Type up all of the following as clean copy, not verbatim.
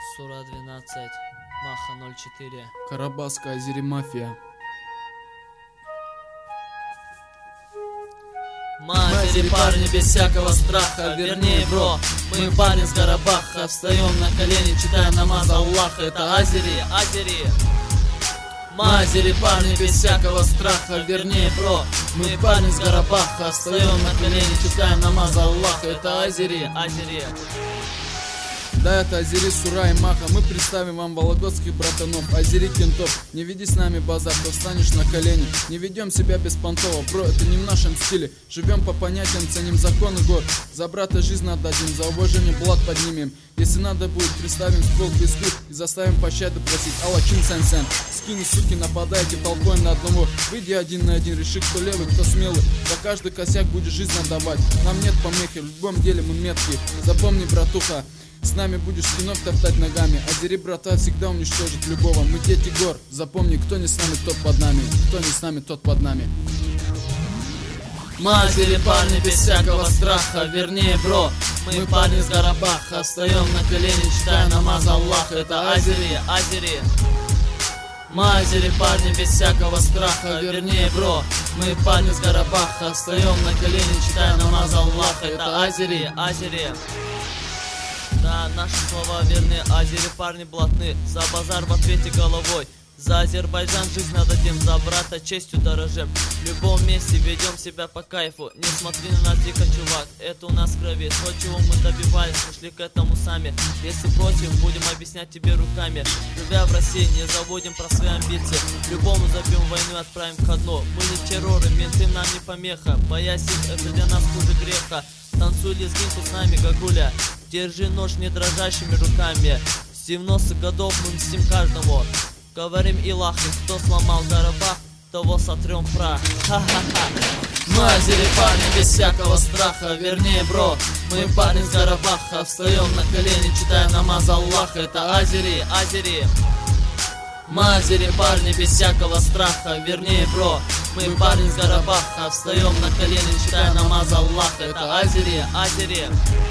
Сура 12, Маха 04. Карабахская азери-мафия. Матери, парни, без всякого страха, вернее, бро, мы парни с Карабаха. Встаем на колени, читаем намаз Аллаха. Это азери, азери. Матери, парни, без всякого страха, вернее, бро, мы парни с Карабаха. Встаем на колени, читаем намаз Аллаха. Это азери, азери. Да, это Азери, Сура и Маха. Мы представим вам вологодских братанов, Азери кентов. Не веди с нами базар, то встанешь на колени. Не ведем себя без понтова, бро, это не в нашем стиле. Живем по понятиям, ценим законы гор. За брата жизнь отдадим, за уважение блат поднимем. Если надо будет, представим ствол к виску и заставим пощады просить. Алла Чин Сен-Сен. Скини, суки, нападайте толпой на одного. Выйди один на один, реши, кто левый, кто смелый. За каждый косяк будешь жизнь отдавать. Нам нет помехи, в любом деле мы меткие. Запомни, братуха, с нами будешь спиной топтать ногами. Азери, брата, всегда уничтожит любого. Мы дети гор, запомни, кто не с нами, тот под нами. Кто не с нами, тот под нами. Матери, парни, без всякого страха, вернее, бро, мы парни с Карабаха. Встаем на колени, читаем намаз Аллаха. Это азери, азери. Матери, парни, без всякого страха, вернее, бро, мы парни с Карабаха. Встаем на колени, читаем намаз Аллаха. Это азери, азери. Да, наши слова верны, азери, парни блатны. За базар в ответе головой. За Азербайджан жизнь отдадим, за брата честью дорожим. В любом месте ведем себя по кайфу. Не смотри на нас дико, чувак, это у нас в крови. То, чего мы добивались, мы шли к этому сами. Если против, будем объяснять тебе руками. Живя в России, не забудем про свои амбиции. Любому забьем войну и отправим ко дну. Мы не терроры, менты нам не помеха. Боясь их, это для нас хуже греха. Танцуй лезгинку с нами, гагуля. Держи нож не дрожащими руками. С 90-х годов мы мстим каждому. Говорим Илах, и кто сломал Карабах, того сотрем прах. Ха-ха-ха. Мы азери, парни, без всякого страха, вернее, бро, мы парни с Карабаха. Встаем на колени, читаем намаз Аллаха. Это азери, азери. Мы азери, парни, без всякого страха, вернее, бро, мы парни с Карабаха. Встаем на колени, читаем намаз Аллаха. Это азери, азери.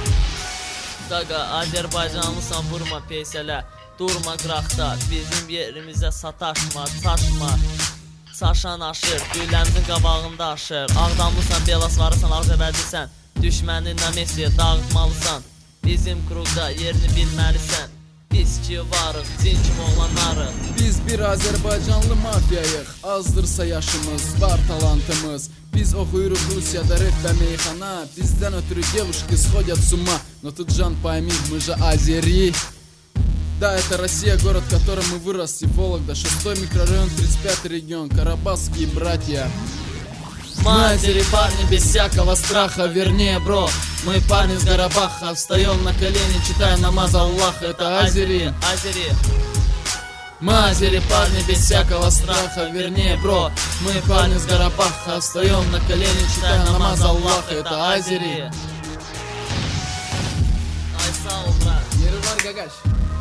Daga Azerbaycanlısan vurma peysələ, durma qıraqda, bizim yerimizə sataşma, taşma. Saşan aşır, gülləmizin qabağında aşır. Ağdamlısan, belas varısan, ağzəbərdisən, düşməni namesiyə dağıtmalısan. Bizim kruqda yerini bilməlisən. Biz ki varıq, cin kimi oğlanlarıq. Biz bir Azerbaycanlı mafyayıq. Azdırsa yaşımız, var talantımız. Biz oxuyuruq Rusiyada rep və meyxana. Bizdən ötürü девушки сходят с ума. Но тут, Жан, пойми, мы же азери. Да, это Россия, город, в котором мы выросли. Вологда, 6-й микрорайон, 35-й регион. Карабахские братья. Матери, парни, без всякого страха, вернее, бро, мы парни с Карабаха. Встаем на колени, читаем намаз Аллаха. Это азери, азери. Матери, парни, без всякого страха, вернее, бро, мы парни с Карабаха. Встаем на колени, читаем намаз Аллаха. Это азери. Yeri var gagaş.